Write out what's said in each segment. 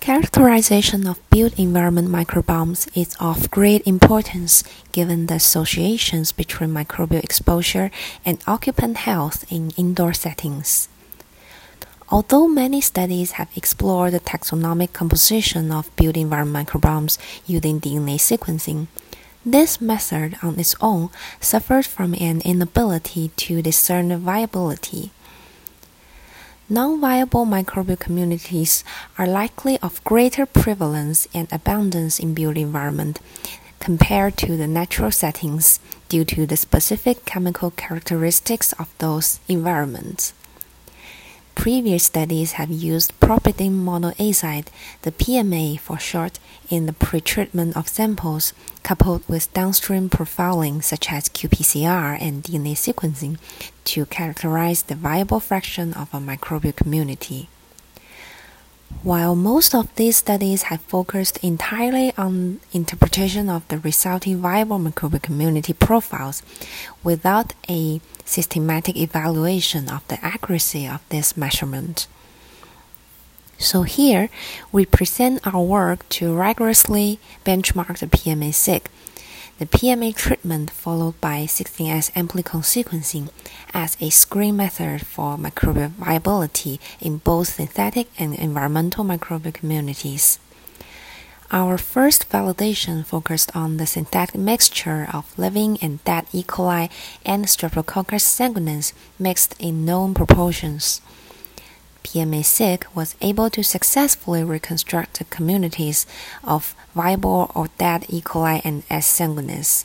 Characterization of built environment microbiomes is of great importance given the associations between microbial exposure and occupant health in indoor settings. Although many studies have explored the taxonomic composition of built environment microbiomes using DNA sequencing, this method on its own suffered from an inability to discern the viability. Non-viable microbial communities are likely of greater prevalence and abundance in built environment compared to the natural settings due to the specific chemical characteristics of those environments. Previous studies have used propylene monoazide, the PMA for short, in the pretreatment of samples, coupled with downstream profiling such as qPCR and DNA sequencing to characterize the viable fraction of a microbial community. While most of these studies have focused entirely on interpretation of the resulting viable microbial community profiles without a systematic evaluation of the accuracy of this measurement. So here, we present our work to rigorously benchmark the PMA-Seq, the PMA treatment followed by 16S amplicon sequencing as a screen method for microbial viability in both synthetic and environmental microbial communities. Our first validation focused on the synthetic mixture of living and dead E. coli and Streptococcus sanguinus mixed in known proportions. PMA-Seq was able to successfully reconstruct the communities of viable or dead E. coli and S. sanguinus.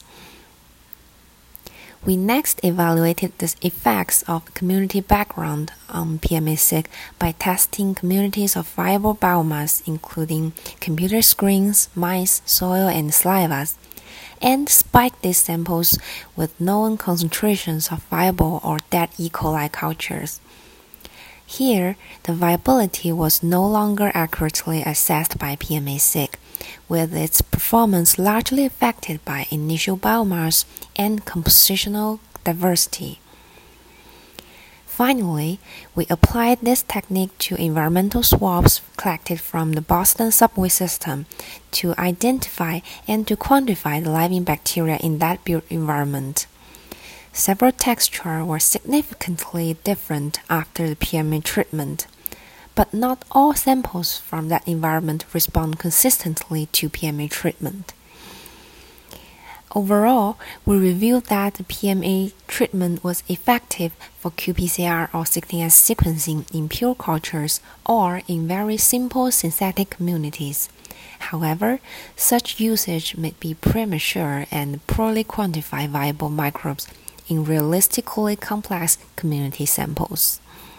We next evaluated the effects of community background on PMA-Seq by testing communities of viable biomass including computer screens, mice, soil, and salivas, and spiked these samples with known concentrations of viable or dead E. coli cultures. Here, the viability was no longer accurately assessed by PMA-Seq, with its performance largely affected by initial biomass and compositional diversity. Finally, we applied this technique to environmental swabs collected from the Boston subway system to identify and to quantify the living bacteria in that built environment. Several textures were significantly different after the PMA treatment, but not all samples from that environment respond consistently to PMA treatment. Overall, we reviewed that the PMA treatment was effective for qPCR or 16S sequencing in pure cultures or in very simple synthetic communities. However, such usage may be premature and poorly quantify viable microbes in realistically complex community samples.